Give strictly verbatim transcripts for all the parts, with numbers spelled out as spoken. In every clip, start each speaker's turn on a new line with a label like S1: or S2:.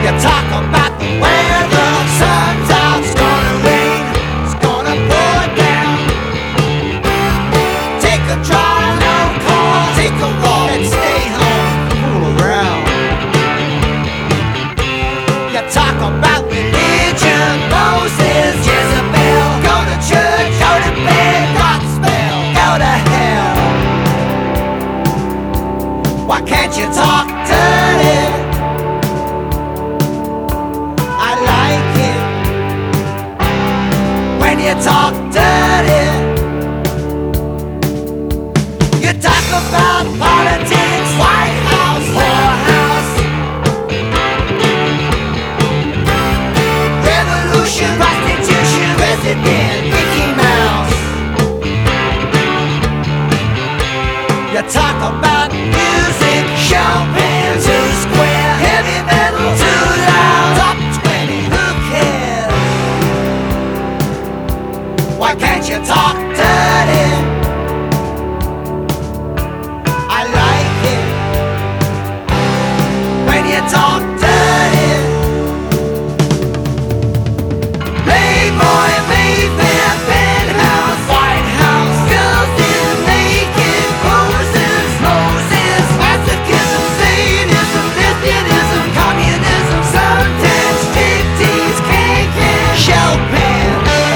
S1: You talk about the weather, sun's out, it's gonna rain, it's gonna pour down. Take a drive, no car, take a walk and stay home, fool around. You talk about religion, Moses, Jezebel, go to church, go to bed, God's spell, go to hell. Why can't you talk dirty? I like it when you talk dirty. You talk about politics, White House, whorehouse, revolution, prostitution, president, Mickey Mouse. You talk about music, champagne, too square, heavy metal, too loud, top twenty, who cares? Why can't you talk dirty? I like it when you talk dirty. Playboy, Mayfair, penthouse, White House, girls in naked poses, Moses, masochism, sadism, lesbianism, communism, suntans, striptease, can-can, Chopin.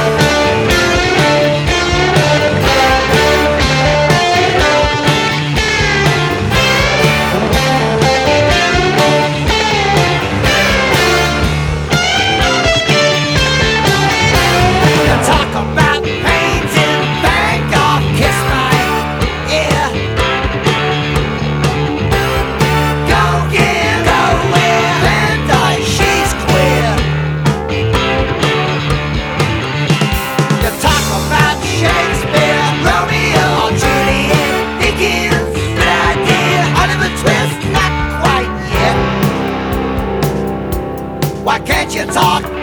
S1: You talk about painting, Van Gogh, kiss my ear. Go give, go where, Van Dyke, she's queer. You talk about Shakespeare, Romeo, Juliet, Dickens, good idea, Oliver Twist, not quite yet. Why can't you talk